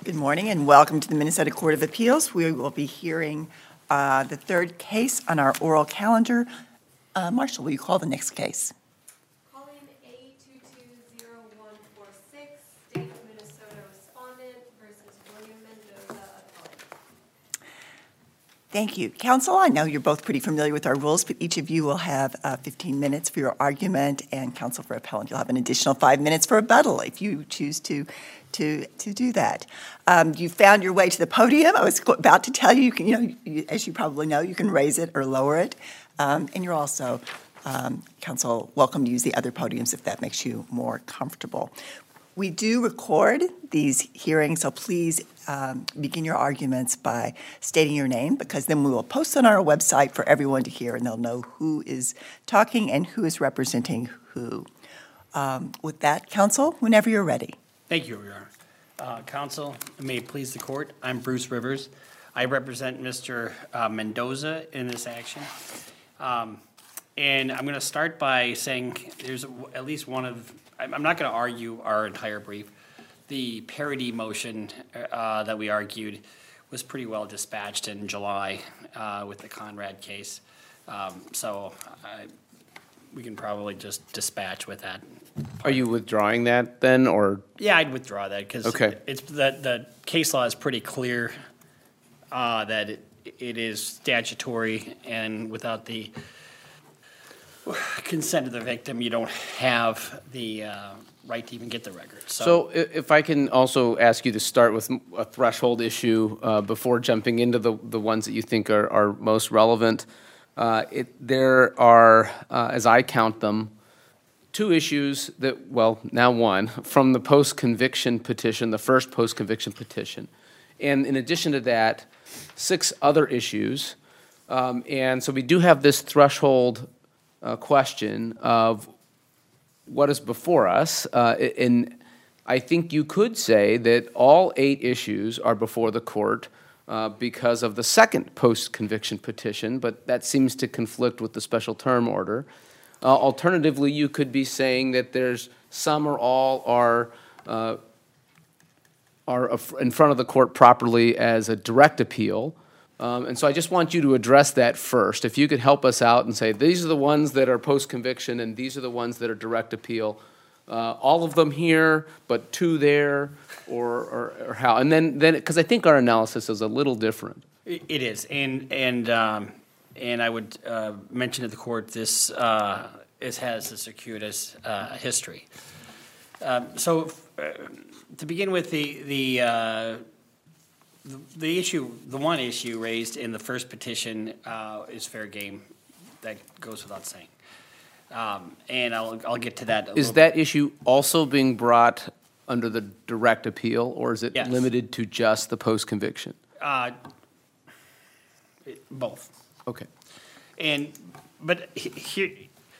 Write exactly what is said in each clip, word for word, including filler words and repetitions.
Good morning and welcome to the Minnesota Court of Appeals. We will be hearing uh, the third case on our oral calendar. Uh, Marshall, will you call the next case? Calling A two two zero one four six, State of Minnesota Respondent versus William Mendoza Appellant. Thank you. Counsel, I know you're both pretty familiar with our rules, but each of you will have uh, fifteen minutes for your argument, and counsel for appellant, you'll have an additional five minutes for rebuttal if you choose to to to do that. Um, you found your way to the podium. I was about to tell you, you can, you know, you, as you probably know, you can raise it or lower it, um, and you're also, um, counsel, welcome to use the other podiums if that makes you more comfortable. We do record these hearings, so please um, begin your arguments by stating your name, because then we will post on our website for everyone to hear, and they'll know who is talking and who is representing who. Um, with that, counsel, whenever you're ready. Thank you, Your Honor. Uh, Counsel, may it please the court, I'm Bruce Rivers. I represent Mister Uh, Mendoza in this action. Um, and I'm going to start by saying there's at least one of, I'm I'm not going to argue our entire brief. The parity motion uh, that we argued was pretty well dispatched in July uh, with the Conrad case. Um, so I, we can probably just dispatch with that. Are you withdrawing that then, or? Yeah, I'd withdraw that because Okay. it's the the case law is pretty clear uh, that it, it is statutory, and without the consent of the victim, you don't have the uh, right to even get the record. So, So i- if I can also ask you to start with m- a threshold issue uh, before jumping into the, the ones that you think are, are most relevant. Uh, it, there are, uh, as I count them, two issues that, well, now one, from the post-conviction petition, the first post-conviction petition. And in addition to that, six other issues. Um, and so we do have this threshold uh, question of what is before us. Uh, and I think you could say that all eight issues are before the court uh, because of the second post-conviction petition, but that seems to conflict with the special term order. Uh, alternatively, you could be saying that there's some or all are uh, are in front of the court properly as a direct appeal. Um, and so I just want you to address that first. If you could help us out and say, these are the ones that are post-conviction and these are the ones that are direct appeal. Uh, all of them here, but two there, or, or, or how? And then, then because I think our analysis is a little different. it, it is, and and um, and I would uh, mention to the court this uh, is has a circuitous uh, history. Um, so uh, to begin with, the the, uh, the the issue, the one issue raised in the first petition uh, is fair game. That goes without saying. Um, and I'll, I'll get to that. A Is little that issue also being brought under the direct appeal, or is it Yes. limited to just the post-conviction? Uh, it- both. Okay. And, but he- here,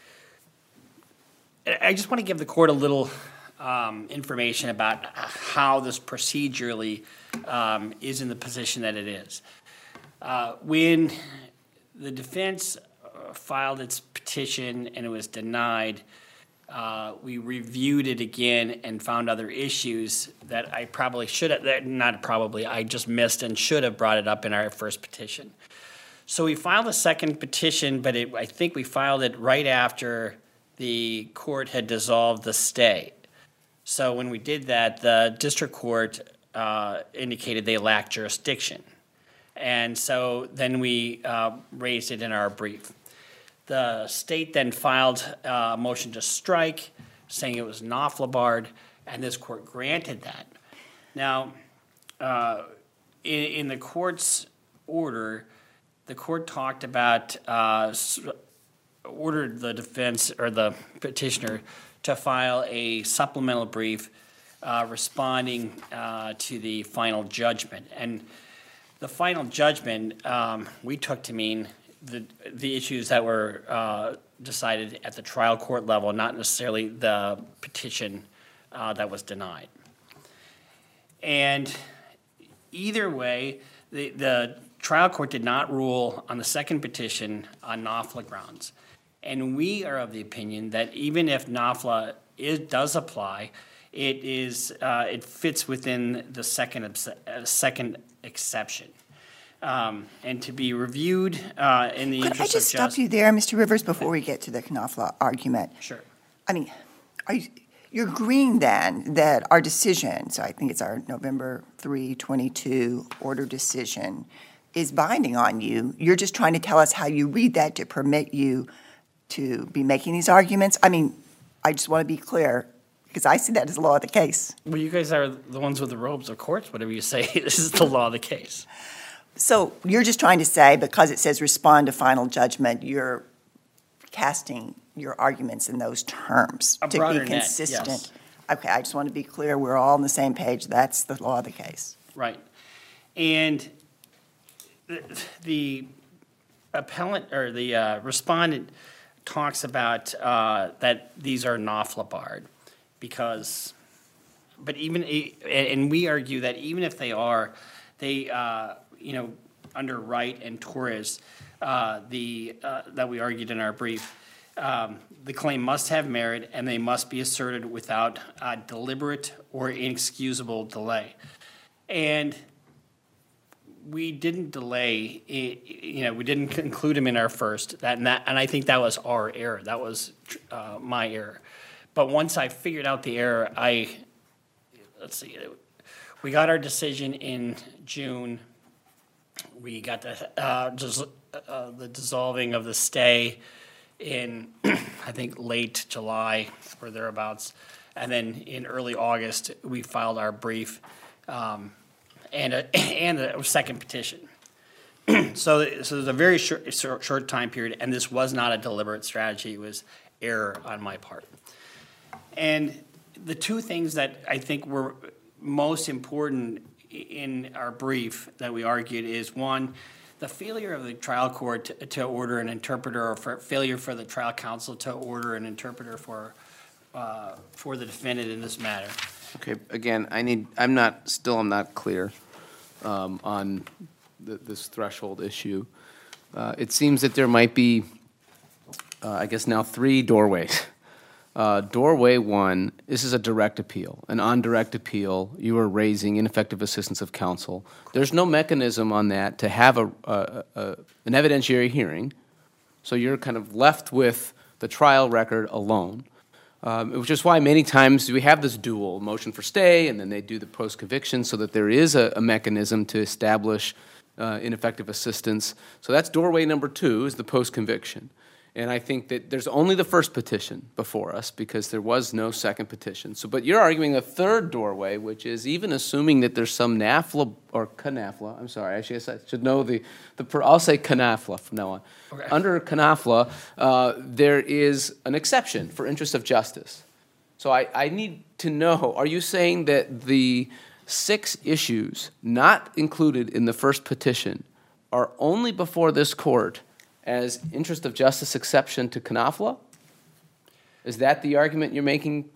I just want to give the court a little um, information about how this procedurally um, is in the position that it is. Uh, When the defense uh, filed its petition and it was denied, uh, we reviewed it again and found other issues that I probably should have, that- not probably, I just missed and should have brought it up in our first petition. So we filed a second petition, but it, I think we filed it right after the court had dissolved the stay. So when we did that, the district court uh, indicated they lacked jurisdiction. And so then we uh, raised it in our brief. The state then filed uh, a motion to strike, saying it was NAFLA barred, and this court granted that. Now, uh, in, in the court's order, the court talked about, uh, s- ordered the defense or the petitioner to file a supplemental brief uh, responding uh, to the final judgment. And the final judgment um, we took to mean the the issues that were uh, decided at the trial court level, not necessarily the petition uh, that was denied. And either way, the, the trial court did not rule on the second petition on NAFLA grounds. And we are of the opinion that even if NAFLA is, does apply, it is, uh, it fits within the second, obse- uh, second exception. Um, and to be reviewed, uh, in the Could I interest of just justice. stop you there, Mister Rivers, before we get to the Knopfler argument? Sure. I mean, are you, you're agreeing then that our decision, so I think it's our November three twenty-two order decision, is binding on you. You're just trying to tell us how you read that to permit you to be making these arguments? I mean, I just want to be clear, because I see that as the law of the case. Well, you guys are the ones with the robes, of course, whatever you say, this is the law of the case. So you're just trying to say, because it says respond to final judgment, you're casting your arguments in those terms A to broader be net, consistent? yes. Okay, I just want to be clear, we're all on the same page. That's the law of the case. Right. And the- the appellant, or the uh, respondent talks about uh, that these are NAFLA barred because, but even, i- and we argue that even if they are, they, uh, you know, under Wright and Torres, uh, the, uh, that we argued in our brief, um, the claim must have merit and they must be asserted without uh, deliberate or inexcusable delay. And we didn't delay, i- you know, we didn't include him in our first, that, and that, and I think that was our error, that was uh, my error. But once I figured out the error, I, let's see, we got our decision in June. We got the, uh, dis- uh, the dissolving of the stay in, I think, late July or thereabouts. And then in early August, we filed our brief, um, and a, and a second petition. So, so there's a very short, short, short time period, and this was not a deliberate strategy, it was error on my part. And the two things that I think were most important in our brief that we argued is, one, the failure of the trial court to, to order an interpreter, or for failure for the trial counsel to order an interpreter for, uh, for the defendant in this matter. Okay, again, I need, I'm not, still I'm not clear um, on th- this threshold issue. Uh, It seems that there might be, uh, I guess now, three doorways. Uh, Doorway one, this is a direct appeal, and on direct appeal, you are raising ineffective assistance of counsel. There's no mechanism on that to have a, a, a, an evidentiary hearing, so you're kind of left with the trial record alone. Um, which is why many times we have this dual motion for stay, and then they do the post-conviction, so that there is a, a mechanism to establish uh, ineffective assistance. So that's doorway number two, is the post-conviction. And I think that there's only the first petition before us, because there was no second petition. So, but you're arguing a third doorway, which is even assuming that there's some NAFLA, or CANAFLA, I'm sorry, I guess I should know the, the per- I'll say CANAFLA from now on. Okay. Under CANAFLA, uh, there is an exception for interest of justice. So I, I need to know, are you saying that the six issues not included in the first petition are only before this court as interest of justice exception to CANAFLA? Is that the argument you're making?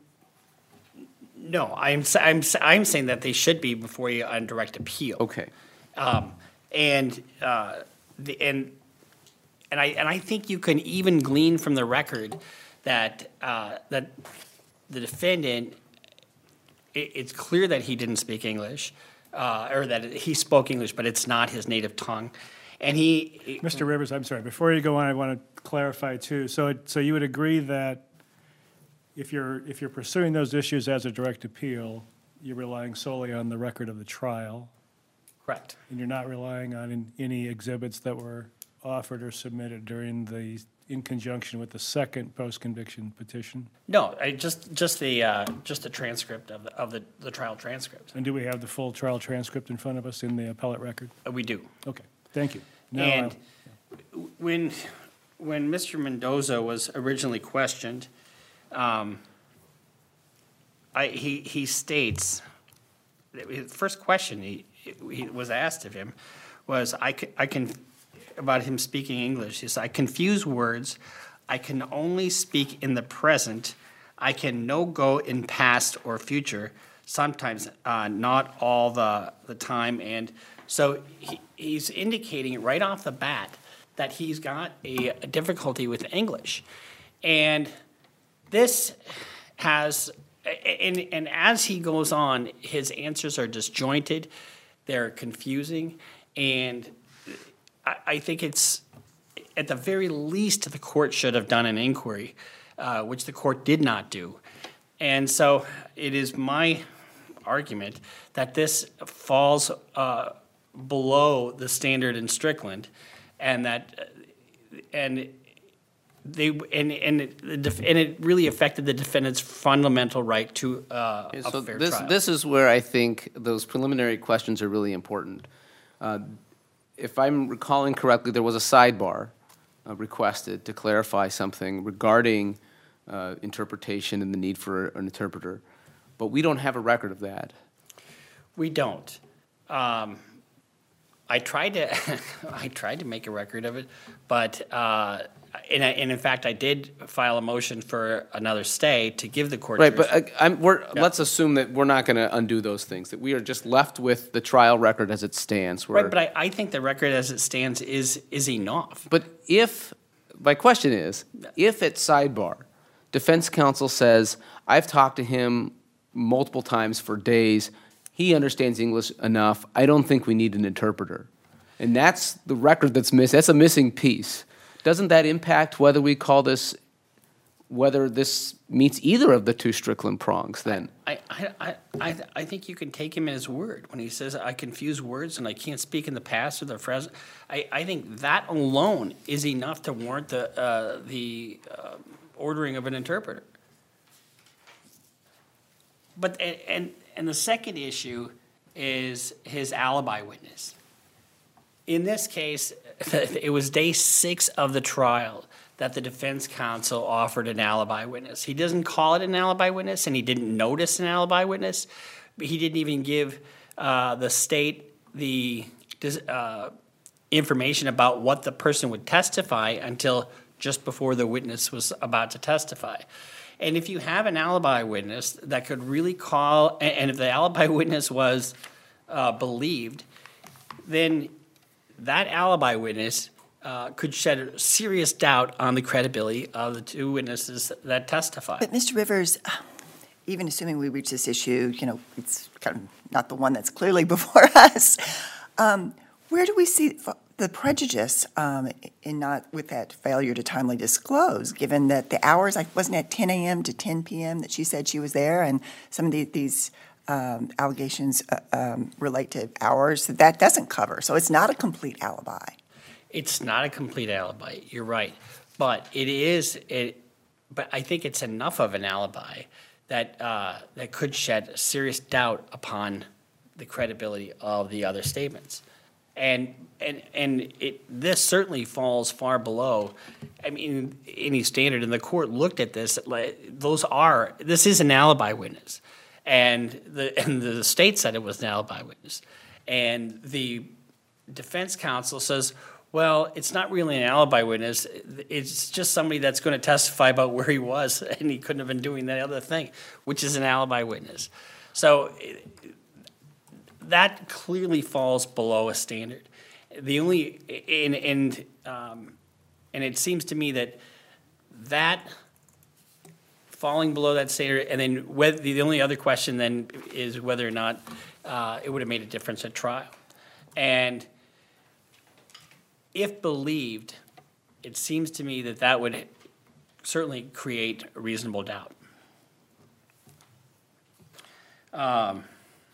No, I'm, s- I'm, s- I'm saying that they should be before you on direct appeal. Okay. Um, and, uh, the, and, and I, and I think you can even glean from the record that, uh, that the defendant, it, it's clear that he didn't speak English, uh, or that he spoke English, but it's not his native tongue. And he. Mister Rivers, I'm sorry, before you go on, I want to clarify too. So, it- so you would agree that if you're, if you're pursuing those issues as a direct appeal, you're relying solely on the record of the trial, Correct. and you're not relying on in- any exhibits that were offered or submitted during the, in conjunction with the second post-conviction petition? No, I just, just the, uh, just the transcript of, the of the, the trial transcript. And do we have the full trial transcript in front of us in the appellate record? Uh, We do. Okay, thank you. Now And I'll- when, when Mister Mendoza was originally questioned, um, I, he, he states, that his first question he, he was asked of him was, I can, I can, about him speaking English, he said, I confuse words, I can only speak in the present, I can no go in past or future, sometimes uh, not all the, the time. And so he, he's indicating right off the bat that he's got a, a difficulty with English. And this has, and, and as he goes on, his answers are disjointed, they're confusing, and I, I think it's, at the very least, the court should have done an inquiry, uh, which the court did not do. And so it is my argument that this falls uh, below the standard in Strickland, and that, and they, and, and, it, the def- and it really affected the defendant's fundamental right to uh, a So fair this, trial. this is where I think those preliminary questions are really important. Uh, If I'm recalling correctly, there was a sidebar uh, requested to clarify something regarding uh, interpretation and the need for an interpreter, but we don't have a record of that. We don't. Um, I tried to, I tried to make a record of it, but, uh, and, I, and in fact, I did file a motion for another stay to give the court. Right, but uh, I'm, we're, Yeah. let's assume that we're not going to undo those things, that we are just left with the trial record as it stands. where- Right, but I, I think the record as it stands is, is enough. But if, my question is, if at sidebar, defense counsel says, I've talked to him multiple times for days, he understands English enough, I don't think we need an interpreter. And that's the record that's missing, that's a missing piece. Doesn't that impact whether we call this, whether this meets either of the two Strickland prongs then? I, I, I, I I think you can take him at his word when he says, I confuse words and I can't speak in the past or the present. I, I think that alone is enough to warrant the, uh, the uh, ordering of an interpreter. But, and, and, and the second issue is his alibi witness. In this case, it was day six of the trial that the defense counsel offered an alibi witness. He doesn't call it an alibi witness, and he didn't notice an alibi witness. But he didn't even give uh, the state the uh, information about what the person would testify until just before the witness was about to testify. And if you have an alibi witness that could really call, and and if the alibi witness was uh, believed, then that alibi witness uh, could shed serious doubt on the credibility of the two witnesses that testified. But Mister Rivers, even assuming we reach this issue, you know, it's kind of not the one that's clearly before us. Um, where do we see the prejudice um, in not with that failure to timely disclose, given that the hours, I wasn't at ten a.m. to ten p.m. that she said she was there, and some of the, these um, allegations uh, um, relate to hours that that doesn't cover. So it's not a complete alibi. It's not a complete alibi, you're right. But it is, it, but I think it's enough of an alibi that, uh, that could shed serious doubt upon the credibility of the other statements. And, and, and it, this certainly falls far below, I mean, any standard, and the court looked at this, like, those are, this is an alibi witness. And the, and the state said it was an alibi witness. And the defense counsel says, well, it's not really an alibi witness. It's just somebody that's going to testify about where he was, and he couldn't have been doing that other thing, which is an alibi witness. So that clearly falls below a standard. The only, and, and, um, and it seems to me that that falling below that standard, and then whether, the only other question then is whether or not uh, it would have made a difference at trial. And if believed, it seems to me that that would certainly create a reasonable doubt. Um,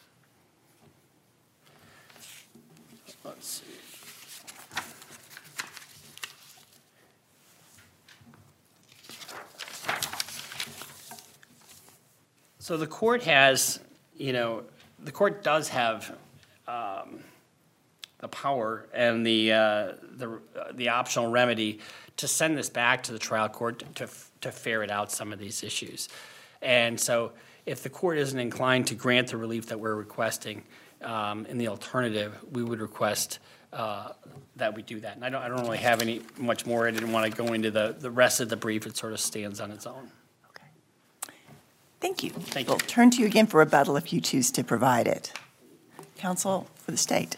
let's see. So the court has, you know, the court does have um, the power and the, uh, the, uh, the optional remedy to send this back to the trial court to, to ferret out some of these issues. And so if the court isn't inclined to grant the relief that we're requesting, um, in the alternative, we would request uh, that we do that. And I don't, I don't really have any much more. I didn't want to go into the, the rest of the brief. It sort of stands on its own. Okay. Thank you. Thank We'll you. turn to you again for rebuttal if you choose to provide it. Counsel for the state.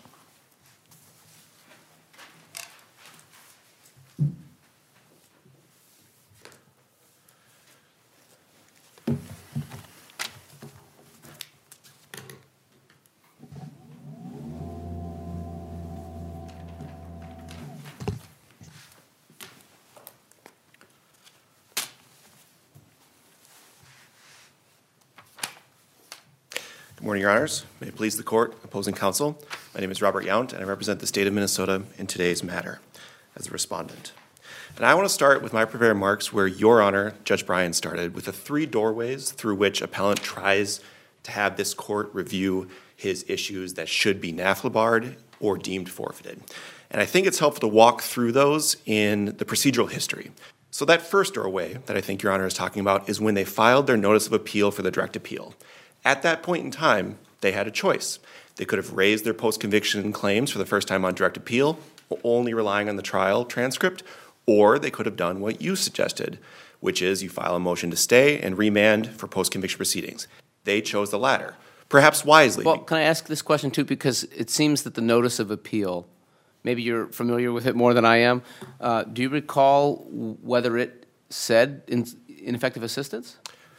Good morning, Your Honors. May it please the Court, opposing counsel. My name is Robert Yount, and I represent the state of Minnesota in today's matter as a respondent. And I want to start with my prepared remarks where Your Honor, Judge Bryan, started, with the three doorways through which appellant tries to have this court review his issues that should be NAFLA barred or deemed forfeited. And I think it's helpful to walk through those in the procedural history. So that first doorway that I think Your Honor is talking about is when they filed their notice of appeal for the direct appeal. At that point in time, they had a choice. They could have raised their post-conviction claims for the first time on direct appeal, only relying on the trial transcript, or they could have done what you suggested, which is you file a motion to stay and remand for post-conviction proceedings. They chose the latter, perhaps wisely. Well, can I ask this question too? Because it seems that the notice of appeal, maybe you're familiar with it more than I am. Uh, do you recall whether it said in, ineffective assistance?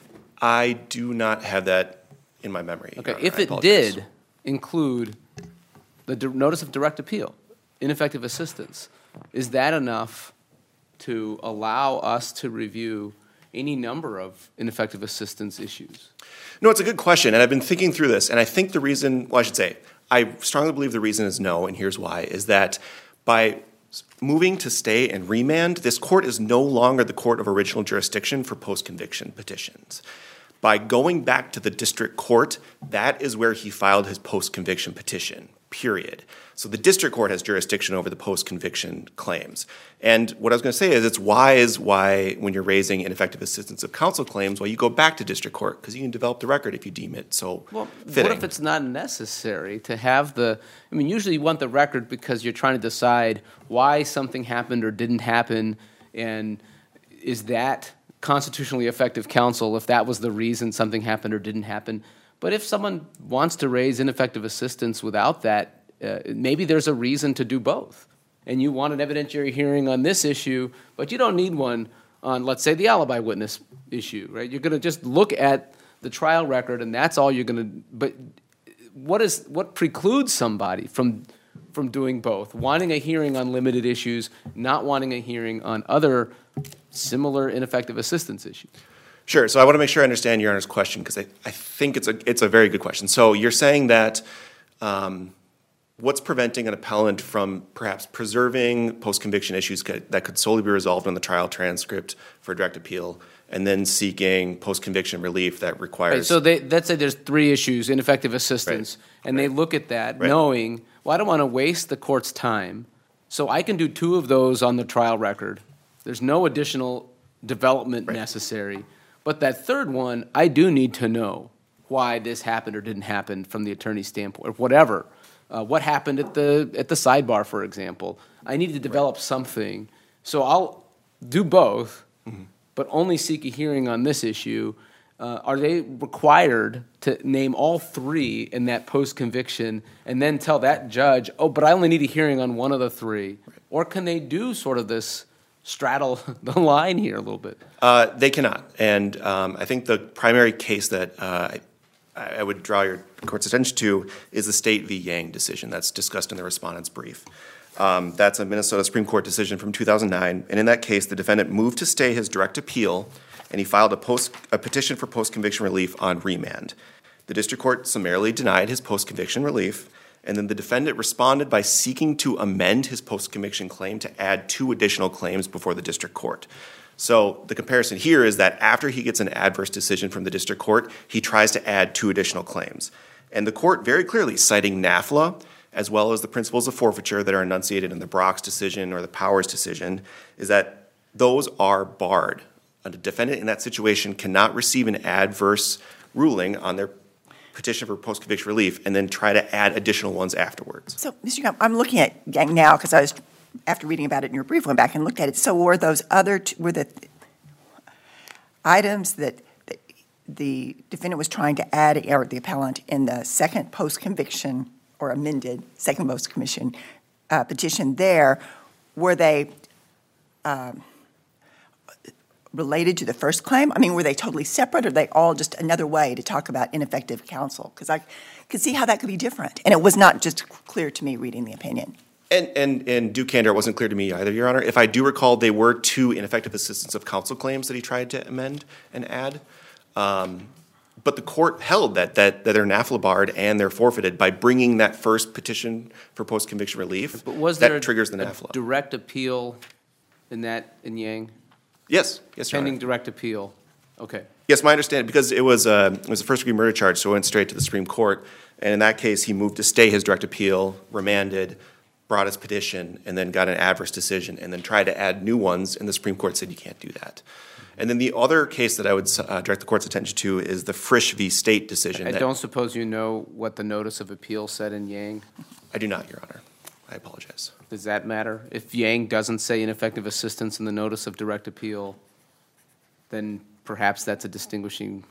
I do not have that in my memory. Okay, Your Honor. if I it apologize. did include the di- notice of direct appeal, ineffective assistance, is that enough to allow us to review any number of ineffective assistance issues? No, it's a good question, and I've been thinking through this, and I think the reason, well, I should say, I strongly believe the reason is no, and here's why, is that by moving to stay and remand, this court is no longer the court of original jurisdiction for post-conviction petitions. By going back to the district court, that is where he filed his post-conviction petition, period. So the district court has jurisdiction over the post-conviction claims. And what I was going to say is it's wise why, when you're raising ineffective assistance of counsel claims, why you go back to district court, because you can develop the record if you deem it so Well, fitting. what if it's not necessary to have the, I mean, usually you want the record because you're trying to decide why something happened or didn't happen, and is that constitutionally effective counsel if that was the reason something happened or didn't happen. But if someone wants to raise ineffective assistance without that, uh, maybe there's a reason to do both. And you want an evidentiary hearing on this issue, but you don't need one on, let's say, the alibi witness issue, right? You're going to just look at the trial record, and that's all you're going to. But what is what precludes somebody from from doing both? Wanting a hearing on limited issues, not wanting a hearing on other similar ineffective assistance issues. Sure. So I want to make sure I understand Your Honor's question, because I, I think it's a it's a very good question. So you're saying that um, what's preventing an appellant from perhaps preserving post-conviction issues could, that could solely be resolved on the trial transcript for direct appeal, and then seeking post-conviction relief that requires... Right, so they, let's say there's three issues, ineffective assistance, Right. and Right. they look at that Right. knowing, well, I don't want to waste the court's time, so I can do two of those on the trial record. There's no additional development Right. necessary. But that third one, I do need to know why this happened or didn't happen from the attorney's standpoint, or whatever. Uh, what happened at the at the sidebar, for example. I need to develop something. So I'll do both, Mm-hmm. but only seek a hearing on this issue. Uh, are they required to name all three in that post-conviction and then tell that judge, oh, but I only need a hearing on one of the three? Right. Or can they do sort of this straddle the line here a little bit? Uh, they cannot. And um, I think the primary case that uh, I, I would draw your court's attention to is the State v. Yang decision that's discussed in the respondent's brief. Um, that's a Minnesota Supreme Court decision from two thousand nine. And in that case, the defendant moved to stay his direct appeal, and he filed a, post, a petition for post-conviction relief on remand. The district court summarily denied his post-conviction relief, and then the defendant responded by seeking to amend his post-conviction claim to add two additional claims before the district court. So the comparison here is that after he gets an adverse decision from the district court, he tries to add two additional claims. And the court very clearly, citing NAFLA, as well as the principles of forfeiture that are enunciated in the Brock's decision or the Powers decision, is that those are barred. A defendant in that situation cannot receive an adverse ruling on their petition for post-conviction relief and then try to add additional ones afterwards. So, Mister Young, I'm looking at Yang now because I was, after reading about it in your brief, went back and looked at it. So were those other, t- were the items that, that the defendant was trying to add, or the appellant, in the second post-conviction or amended second post-conviction uh, petition there, were they um, related to the first claim? I mean, were they totally separate, or are they all just another way to talk about ineffective counsel? Because I could see how that could be different. And it was not just clear to me reading the opinion. And, and, and due candor, it wasn't clear to me either, Your Honor. If I do recall, they were two ineffective assistance of counsel claims that he tried to amend and add. Um, but the court held that, that, that they're NAFLA barred and they're forfeited by bringing that first petition for post-conviction relief. But was that there a- triggers the a NAFLA. direct appeal in that, in Yang? Yes, yes, Your Honor. Pending direct appeal? Okay. Yes, my understanding, because it was, uh, it was a first-degree murder charge, so it went straight to the Supreme Court. And in that case, he moved to stay his direct appeal, remanded, brought his petition, and then got an adverse decision, and then tried to add new ones, and the Supreme Court said you can't do that. And then the other case that I would uh, direct the court's attention to is the Frisch v. State decision. I that- don't suppose you know what the notice of appeal said in Yang? I do not, Your Honor. I apologize. Does that matter? If Yang doesn't say ineffective assistance in the notice of direct appeal, then perhaps that's a distinguishing.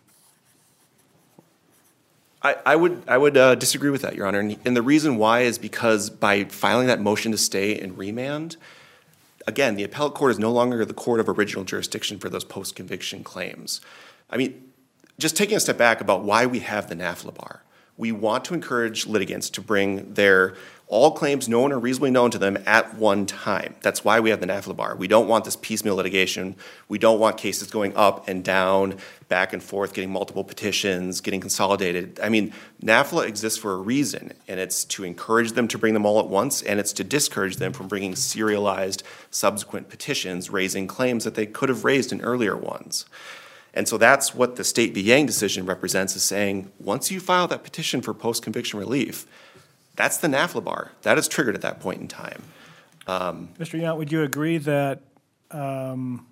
I, I would, I would uh, disagree with that, Your Honor. And, and the reason why is because by filing that motion to stay and remand, again, the appellate court is no longer the court of original jurisdiction for those post-conviction claims. I mean, just taking a step back about why we have the NAFLA bar. We want to encourage litigants to bring their all claims known or reasonably known to them at one time. That's why we have the NAFLA bar. We don't want this piecemeal litigation. We don't want cases going up and down, back and forth, getting multiple petitions, getting consolidated. I mean, NAFLA exists for a reason, and it's to encourage them to bring them all at once, and it's to discourage them from bringing serialized subsequent petitions raising claims that they could have raised in earlier ones. And so that's what the State v. Yang decision represents, is saying, once you file that petition for post-conviction relief, that's the NAFLA bar. That is triggered at that point in time. Um, Mister Yount, would you agree that um,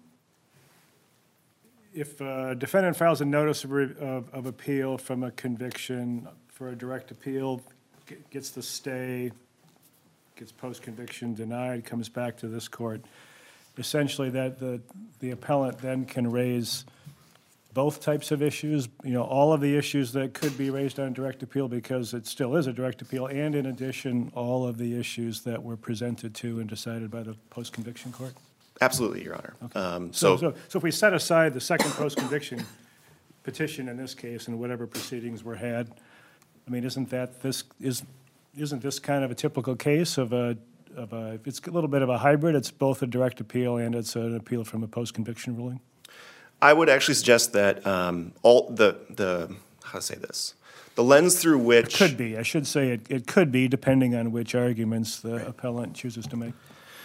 if a defendant files a notice of, re- of, of appeal from a conviction for a direct appeal, g- gets the stay, gets post-conviction denied, comes back to this court, essentially that the, the appellant then can raise both types of issues, you know, all of the issues that could be raised on direct appeal, because it still is a direct appeal, and in addition, all of the issues that were presented to and decided by the post-conviction court? Absolutely, Your Honor. Um, So, So, so, so if we set aside the second post-conviction petition in this case and whatever proceedings were had, I mean, isn't that this, is, isn't this kind of a typical case of a, of a, it's a little bit of a hybrid, it's both a direct appeal and it's an appeal from a post-conviction ruling? I would actually suggest that um, all the, the, how to say this, the lens through which. Could be, I should say it, it could be, depending on which arguments the appellant chooses to make.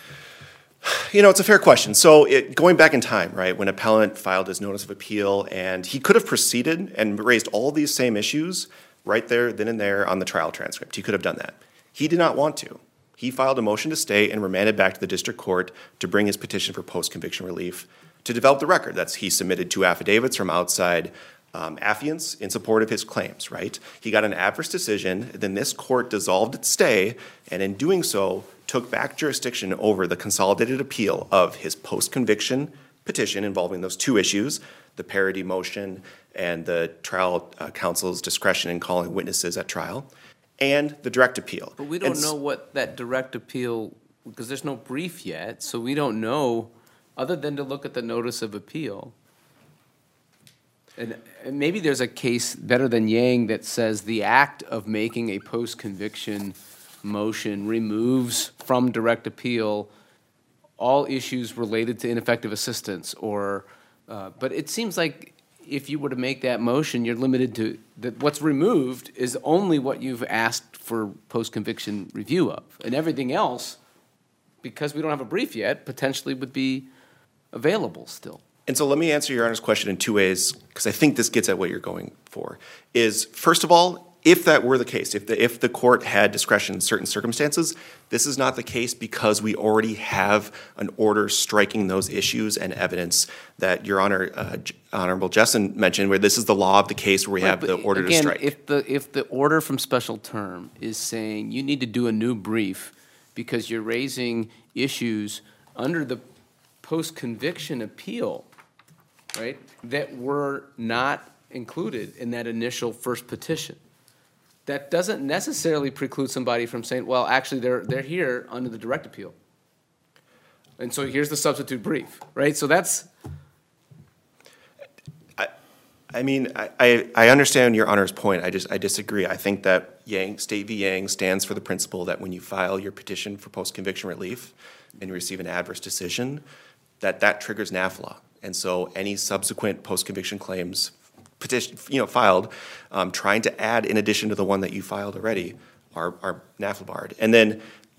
You know, it's a fair question. So it, going back in time, right, when appellant filed his notice of appeal, and he could have proceeded and raised all these same issues right there, then and there on the trial transcript. He could have done that. He did not want to. He filed a motion to stay and remanded back to the district court to bring his petition for post-conviction relief to develop the record. That's, he submitted two affidavits from outside um, affiants in support of his claims, right? He got an adverse decision, then this court dissolved its stay, and in doing so, took back jurisdiction over the consolidated appeal of his post-conviction petition involving those two issues, the parity motion and the trial uh, counsel's discretion in calling witnesses at trial, and the direct appeal. But we don't And s- know what that direct appeal, because there's no brief yet, so we don't know, other than to look at the notice of appeal. And and maybe there's a case better than Yang that says the act of making a post-conviction motion removes from direct appeal all issues related to ineffective assistance, or, uh, but it seems like if you were to make that motion, you're limited to, that what's removed is only what you've asked for post-conviction review of. And everything else, because we don't have a brief yet, potentially would be available still. And so let me answer Your Honor's question in two ways, because I think this gets at what you're going for. Is, first of all, if that were the case, if the, if the court had discretion in certain circumstances, this is not the case because we already have an order striking those issues and evidence that Your Honor, uh, J- Honorable Jessen mentioned, where this is the law of the case where we have Right, the but order to again, strike. if the, if the order from special term is saying you need to do a new brief because you're raising issues under the post-conviction appeal, right, that were not included in that initial first petition, that doesn't necessarily preclude somebody from saying, well, actually, they're, they're here under the direct appeal. And so here's the substitute brief, right? So that's, I mean, I, I I understand Your Honor's point. I just, I disagree. I think that Yang, State v. Yang stands for the principle that when you file your petition for post-conviction relief and you receive an adverse decision, that that triggers NAFLA. And so any subsequent post-conviction claims petition, you know, filed, um, trying to add in addition to the one that you filed already, are, are NAFLA barred. And then,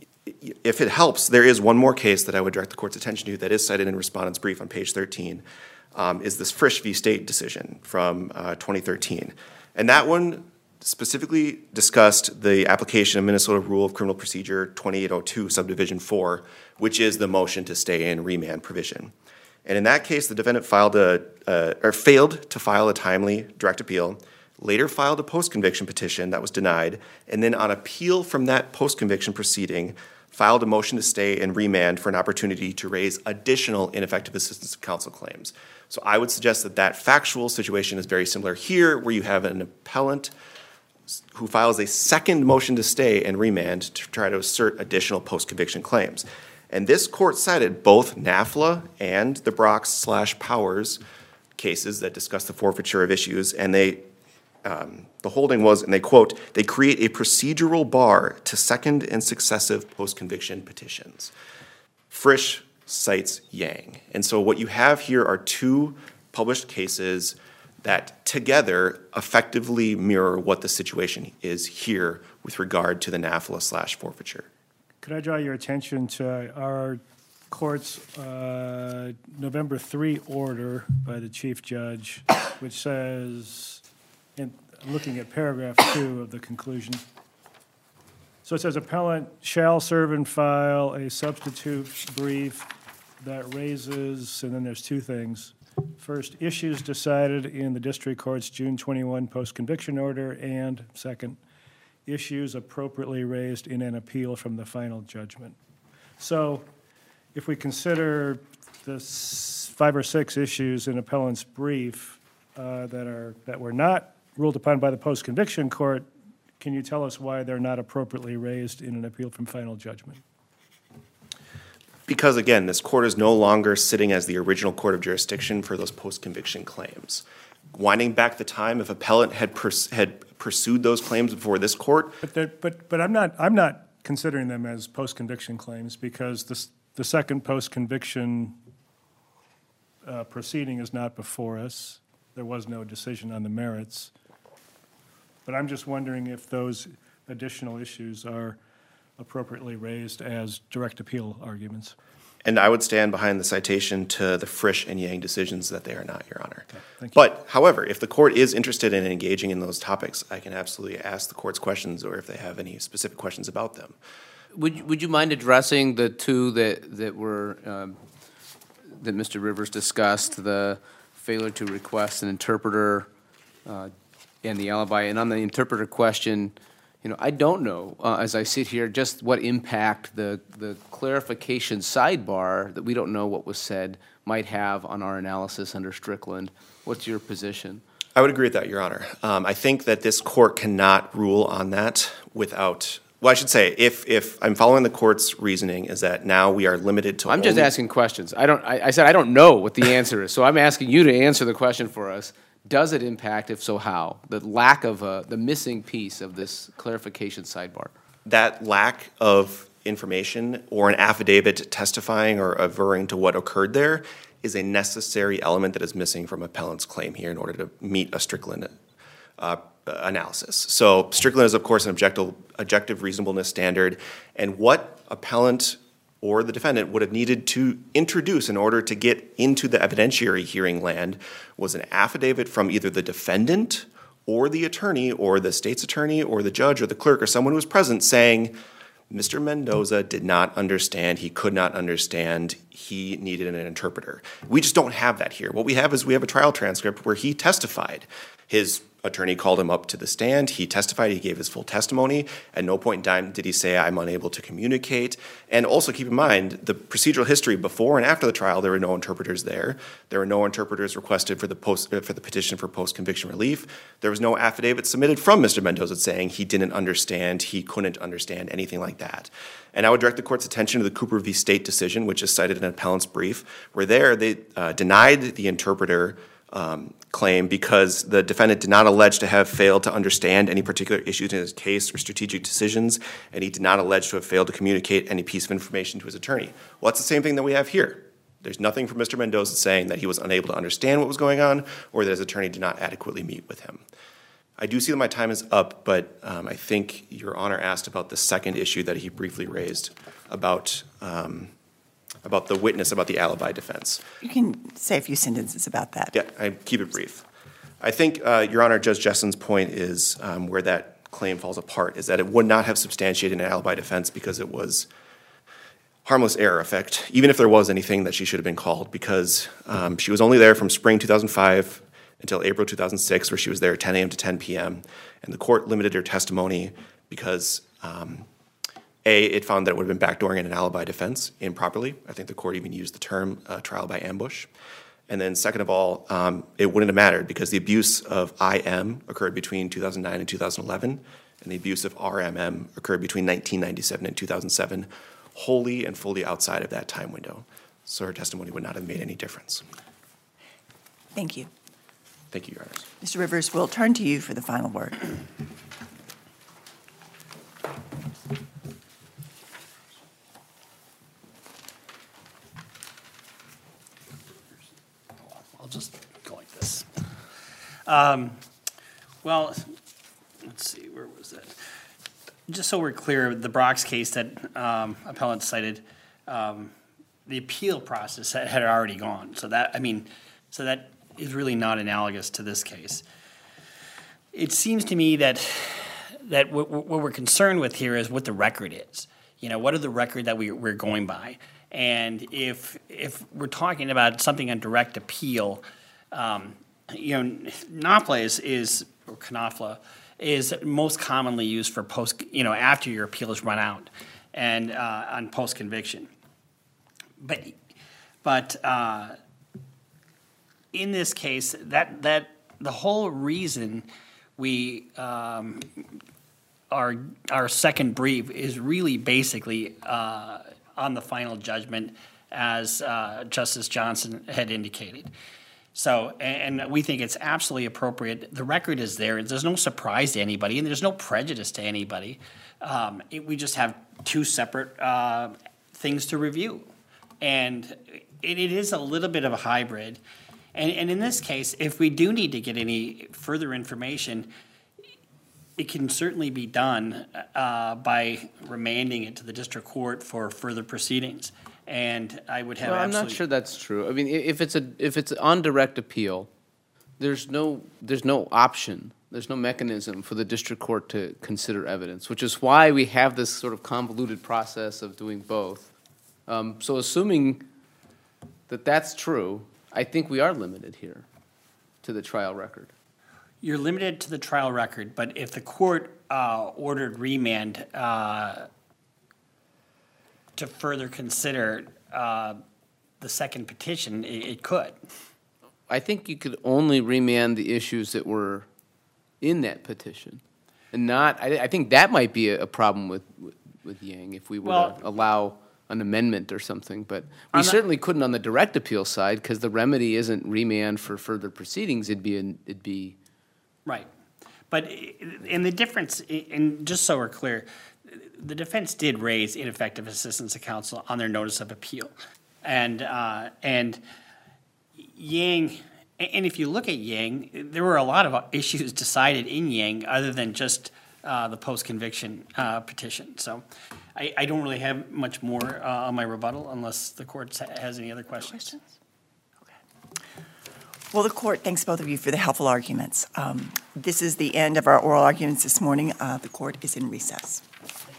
if it helps, there is one more case that I would direct the court's attention to that is cited in Respondent's Brief on page thirteen, um, is this Frisch v. State decision from uh, twenty thirteen. And that one specifically discussed the application of Minnesota Rule of Criminal Procedure twenty-eight oh two, Subdivision four, which is the motion to stay in remand provision. And in that case, the defendant filed a, uh, or failed to file a timely direct appeal, later filed a post-conviction petition that was denied, and then on appeal from that post-conviction proceeding, filed a motion to stay and remand for an opportunity to raise additional ineffective assistance of counsel claims. So I would suggest that that factual situation is very similar here, where you have an appellant who files a second motion to stay and remand to try to assert additional post-conviction claims. And this court cited both NAFLA and the Brox slash Powers cases that discuss the forfeiture of issues, and they Um, the holding was, and they quote, they create a procedural bar to second and successive post-conviction petitions. Frisch cites Yang. And so what you have here are two published cases that together effectively mirror what the situation is here with regard to the NAFLA slash forfeiture. Could I draw your attention to our court's uh, November third order by the chief judge, which says, and I'm looking at paragraph two of the conclusion. So it says, appellant shall serve and file a substitute brief that raises, and then there's two things. First, issues decided in the district court's June twenty-first post-conviction order, and second, issues appropriately raised in an appeal from the final judgment. So if we consider the s- five or six issues in appellant's brief uh, that are, that were not ruled upon by the post-conviction court, can you tell us why they're not appropriately raised in an appeal from final judgment? Because again, this court is no longer sitting as the original court of jurisdiction for those post-conviction claims. Winding back the time, if appellant had pers- had pursued those claims before this court, But they're- but but I'm not I'm not considering them as post-conviction claims because this, the second post-conviction uh, proceeding is not before us. There was no decision on the merits. But I'm just wondering if those additional issues are appropriately raised as direct appeal arguments. and I would stand behind the citation to the Frisch and Yang decisions that they are not, Your Honor. Thank you. But, however, if the court is interested in engaging in those topics, I can absolutely ask the court's questions, or if they have any specific questions about them. Would, you- would you mind addressing the two that, that were, um, that Mister Rivers discussed, the failure to request an interpreter uh, and the alibi? And on the interpreter question, you know, I don't know, uh, as I sit here, just what impact the, the clarification sidebar that we don't know what was said might have on our analysis under Strickland. What's your position? I would agree with that, Your Honor. Um, I think that this court cannot rule on that without, well, I should say, if, if I'm following the court's reasoning, is that now we are limited to I'm just only- asking questions. I don't, I, I said I don't know what the answer is, so I'm asking you to answer the question for us. Does it impact? If so, how? The lack of, uh, the missing piece of this clarification sidebar. that lack of information or an affidavit testifying or averring to what occurred there is a necessary element that is missing from appellant's claim here in order to meet a Strickland uh, analysis. So Strickland is, of course, an objective, objective reasonableness standard, and what appellant or the defendant would have needed to introduce in order to get into the evidentiary hearing land was an affidavit from either the defendant or the attorney or the state's attorney or the judge or the clerk or someone who was present saying, Mister Mendoza did not understand, he could not understand, he needed an interpreter. We just don't have that here. What we have is we have a trial transcript where he testified. His attorney called him up to the stand. He testified. He gave his full testimony. At no point in time did he say, I'm unable to communicate. And also keep in mind, the procedural history before and after the trial, there were no interpreters there. There were no interpreters requested for the post, uh, for the petition for post-conviction relief. There was no affidavit submitted from Mister Mendoza saying he didn't understand, he couldn't understand, anything like that. And I would direct the court's attention to the Cooper v. State decision, which is cited in an appellant's brief, where there they uh, denied the interpreter Um, claim because the defendant did not allege to have failed to understand any particular issues in his case or strategic decisions, and he did not allege to have failed to communicate any piece of information to his attorney. Well, that's the same thing that we have here. There's nothing from Mister Mendoza saying that he was unable to understand what was going on or that his attorney did not adequately meet with him. I do see that my time is up, but um, I think Your Honor asked about the second issue that he briefly raised about um, about the witness, about the alibi defense. You can say a few sentences about that. Yeah, I keep it brief. I think, uh, Your Honor, Judge Jessen's point is um, where that claim falls apart, is that it would not have substantiated an alibi defense because it was harmless error effect, even if there was anything that she should have been called, because um, she was only there from spring two thousand five until April two thousand six, where she was there ten a.m. to ten p.m., and the court limited her testimony because, um, A, it found that it would have been backdooring an alibi defense improperly. I think the court even used the term uh, trial by ambush. And then second of all, um, it wouldn't have mattered because the abuse of I M occurred between two thousand nine and two thousand eleven, and the abuse of R M M occurred between nineteen ninety-seven and two thousand seven, wholly and fully outside of that time window. So her testimony would not have made any difference. Thank you. Thank you, Your Honors. Mister Rivers, we'll turn to you for the final word. I'll just go like this. Um, Well, let's see, where was that? Just so we're clear, the Brox case that um, appellant cited, um, the appeal process had had already gone. So that, I mean, so that is really not analogous to this case. It seems to me that that what, what we're concerned with here is what the record is. You know, what are the record that we, we're going by? And if if we're talking about something on direct appeal, um, you know, N A F L A is, is or K N O F L A is most commonly used for post, you know, after your appeal is run out and uh, on post conviction. But but uh, in this case, that that the whole reason we um, our our second brief is really basically uh, on the final judgment, as uh, Justice Johnson had indicated. So, and, and we think it's absolutely appropriate. The record is there. There's no surprise to anybody, and there's no prejudice to anybody. Um, it, we just have two separate uh, things to review, and it, it is a little bit of a hybrid. And, and in this case, if we do need to get any further information, it can certainly be done uh, by remanding it to the district court for further proceedings. And I would have Well, I'm absolutely. not sure that's true. I mean, i- if it's a, if it's on direct appeal, there's no, there's no option, there's no mechanism for the district court to consider evidence, which is why we have this sort of convoluted process of doing both. Um, So assuming that that's true, I think we are limited here to the trial record. You're limited to the trial record, but if the court uh, ordered remand uh, to further consider uh, the second petition, it, it could. I think you could only remand the issues that were in that petition, and not, I, I think that might be a, a problem with, with- with Yang, if we were Well- to allow an amendment or something, but we On the- certainly couldn't on the direct appeal side, because the remedy isn't remand for further proceedings, it'd be, an- it'd be, Right. But, i- and the difference, i- and just so we're clear, the defense did raise ineffective assistance of counsel on their notice of appeal. And, uh, and Yang, and if you look at Yang, there were a lot of issues decided in Yang other than just uh, the post-conviction uh, petition. So I, I don't really have much more uh, on my rebuttal unless the court ha- has any other questions. Questions? Okay. Well, the court thanks both of you for the helpful arguments. Um, This is the end of our oral arguments this morning. Uh, The court is in recess.